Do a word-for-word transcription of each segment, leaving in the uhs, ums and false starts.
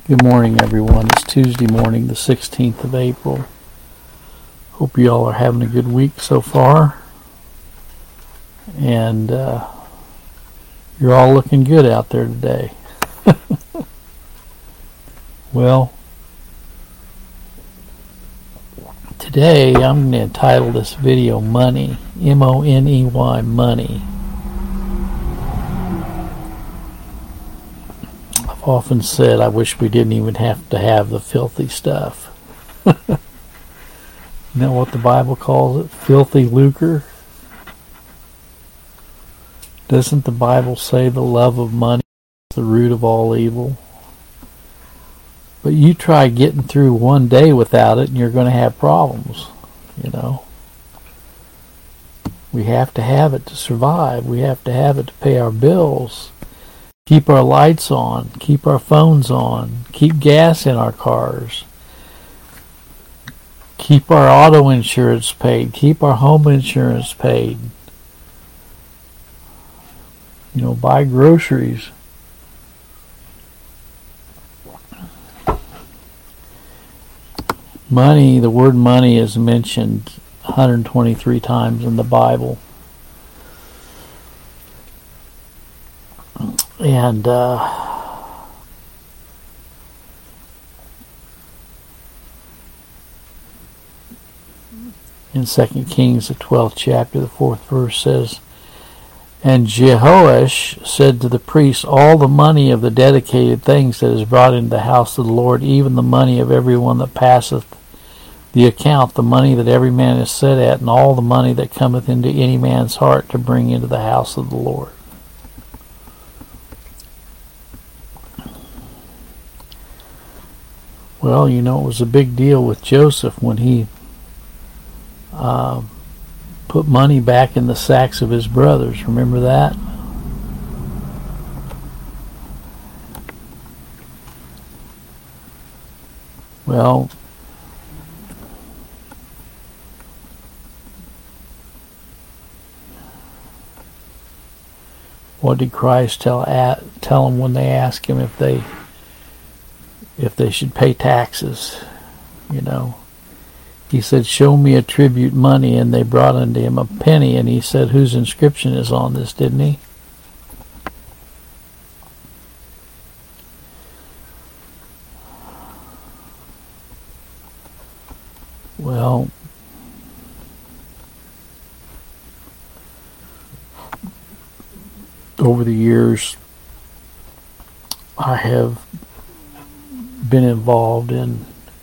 Good morning, everyone. It's Tuesday morning, the sixteenth of April. Hope you all are having a good week so far. And uh, you're all looking good out there today. Well, today I'm going to entitle this video Money, M O N E Y, Money. I've often said I wish we didn't even have to have the filthy stuff. You know what the Bible calls it? Filthy lucre. Doesn't the Bible say the love of money is the root of all evil? But you try getting through one day without it and you're going to have problems, you know. We have to have it to survive. We have to have it to pay our bills, keep our lights on, keep our phones on, keep gas in our cars, keep our auto insurance paid, keep our home insurance paid, you know, buy groceries. Money, the word money is mentioned one hundred twenty-three times in the Bible. And uh, in Second Kings, the twelfth chapter, the fourth verse says, "And Jehoash said to the priests, all the money of the dedicated things that is brought into the house of the Lord, even the money of every one that passeth the account, the money that every man is set at, and all the money that cometh into any man's heart, to bring into the house of the Lord." Well, you know, it was a big deal with Joseph when he uh, put money back in the sacks of his brothers. Remember that? Well, what did Christ tell tell them when they asked him if they if they should pay taxes? You know, he said, "Show me a tribute money," and they brought unto him a penny, and he said, "Whose inscription is on this?" Didn't he? Well, over the years, I have been involved in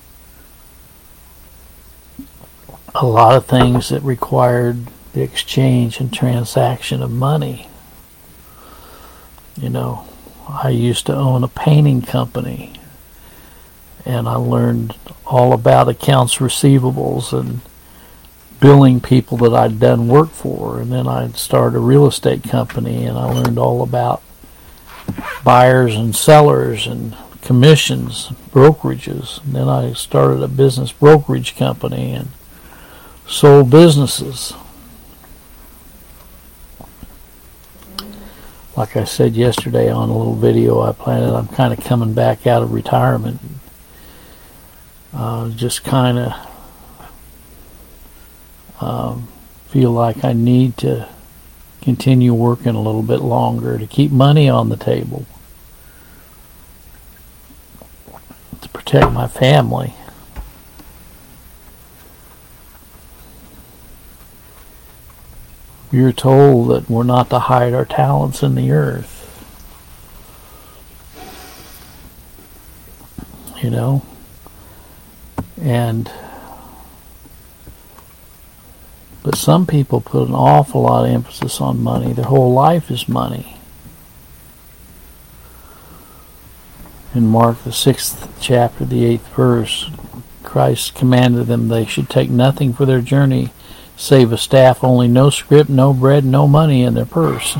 a lot of things that required the exchange and transaction of money. You know, I used to own a painting company, and I learned all about accounts receivables and billing people that I'd done work for. And then I started a real estate company, and I learned all about buyers and sellers and commissions, brokerages. And then I started a business brokerage company and sold businesses. Like I said yesterday on a little video I planted, I'm kind of coming back out of retirement. Uh, just kind of um, feel like I need to continue working a little bit longer to keep money on the table, to protect my family. We are told that we're not to hide our talents in the earth. You know? And but some people put an awful lot of emphasis on money. Their whole life is money. In Mark, the sixth chapter, the eighth verse, Christ commanded them they should take nothing for their journey save a staff only, no scrip, no bread, no money in their purse.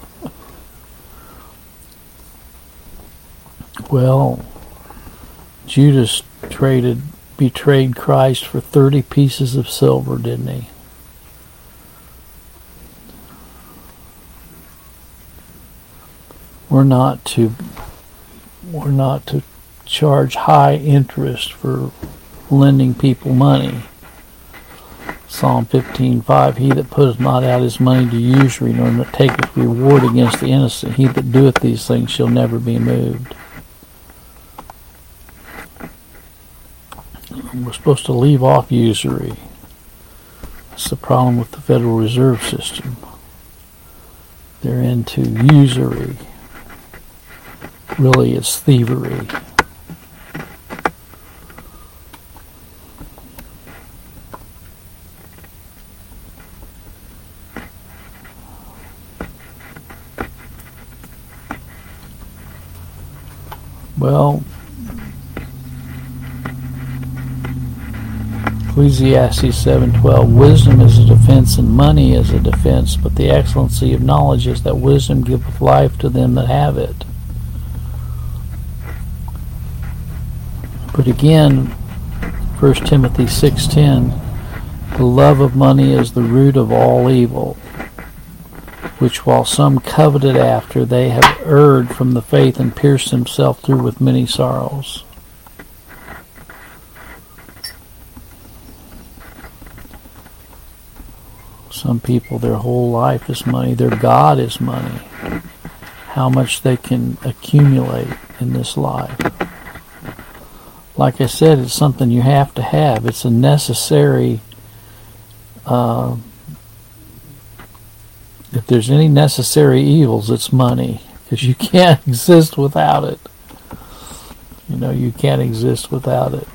Well, Judas traded, betrayed Christ for thirty pieces of silver, didn't he? We're not to we're not to charge high interest for lending people money. Psalm fifteen five, he that putteth not out his money to usury, nor taketh reward against the innocent, he that doeth these things shall never be moved. We're supposed to leave off usury. That's the problem with the Federal Reserve System. They're into usury. Really, it's thievery. Well, Ecclesiastes seven twelve, wisdom is a defense and money is a defense, but the excellency of knowledge is that wisdom giveth life to them that have it. But again, First Timothy six ten, the love of money is the root of all evil, which while some coveted after, they have erred from the faith and pierced themselves through with many sorrows. Some people, their whole life is money. Their God is money. How much they can accumulate in this life. Like I said, it's something you have to have. It's a necessary, uh, if there's any necessary evils, it's money. Because you can't exist without it. You know, you can't exist without it.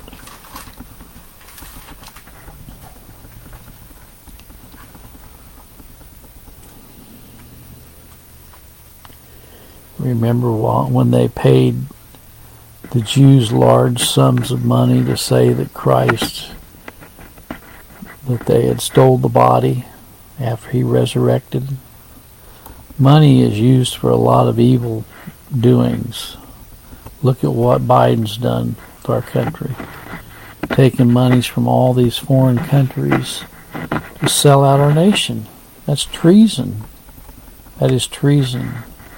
Remember when they paid the Jews large sums of money to say that Christ, that they had stole the body after he resurrected? Money is used for a lot of evil doings. Look at what Biden's done with our country. Taking monies from all these foreign countries to sell out our nation. That's treason. That is treason.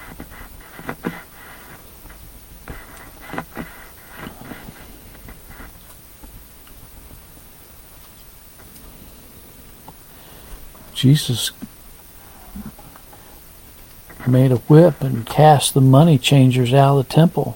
Jesus made a whip and cast the money changers out of the temple.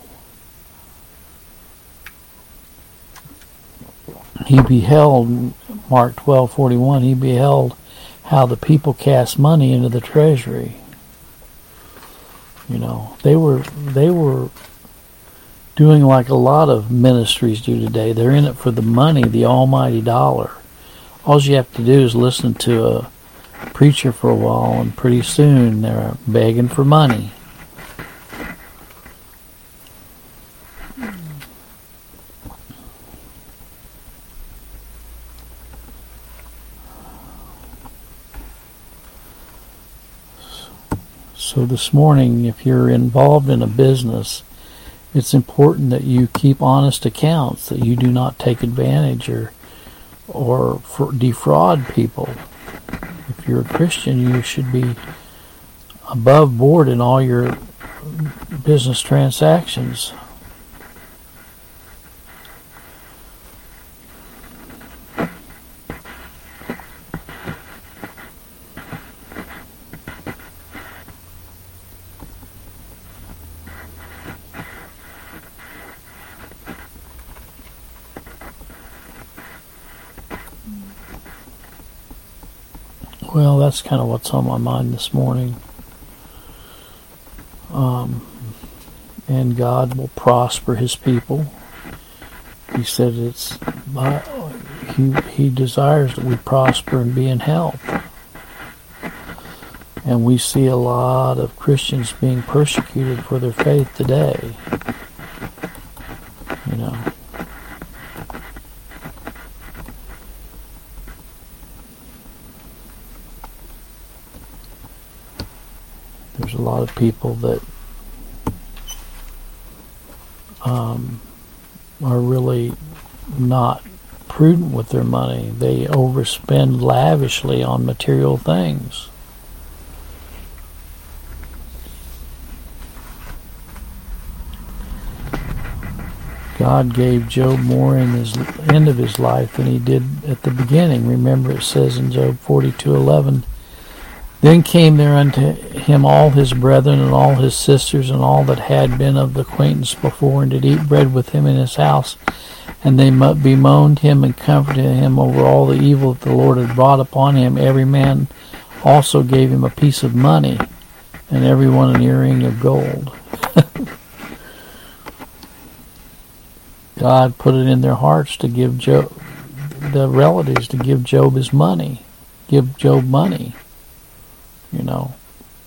He beheld, Mark twelve forty-one, he beheld how the people cast money into the treasury. You know, they were they were doing like a lot of ministries do today. They're in it for the money, the almighty dollar. All you have to do is listen to a preacher for a while, and pretty soon they're begging for money. So this morning, if you're involved in a business, it's important that you keep honest accounts, that you do not take advantage or or defraud people. If you're a Christian, you should be above board in all your business transactions. Well, that's kind of what's on my mind this morning. Um, and God will prosper his people. He said it's by, he, he desires that we prosper and be in health. And we see a lot of Christians being persecuted for their faith today. You know. There's a lot of people that um, are really not prudent with their money. They overspend lavishly on material things. God gave Job more in his end of his life than he did at the beginning. Remember, it says in Job forty-two eleven, then came there unto him all his brethren and all his sisters and all that had been of the acquaintance before, and did eat bread with him in his house. And they bemoaned him and comforted him over all the evil that the Lord had brought upon him. Every man also gave him a piece of money, and every one an earring of gold. God put it in their hearts to give Job, the relatives, to give Job his money. Give Job money. You know.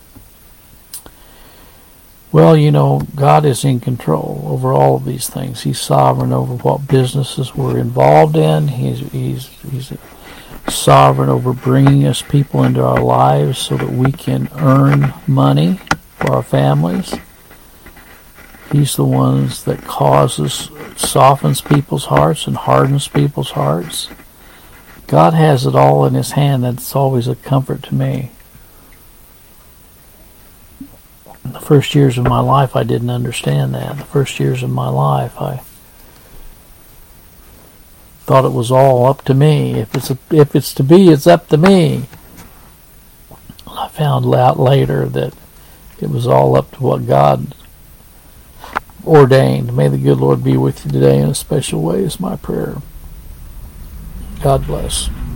Well, you know, God is in control over all of these things. He's sovereign over what businesses we're involved in. He's he's he's sovereign over bringing us people into our lives so that we can earn money for our families. He's the ones that causes, softens people's hearts and hardens people's hearts. God has it all in his hand. That's always a comfort to me. In the first years of my life, I didn't understand that. The first years of my life, I thought it was all up to me. If it's a, if it's to be, it's up to me. I found out later that it was all up to what God ordained. May the good Lord be with you today in a special way is my prayer. God bless.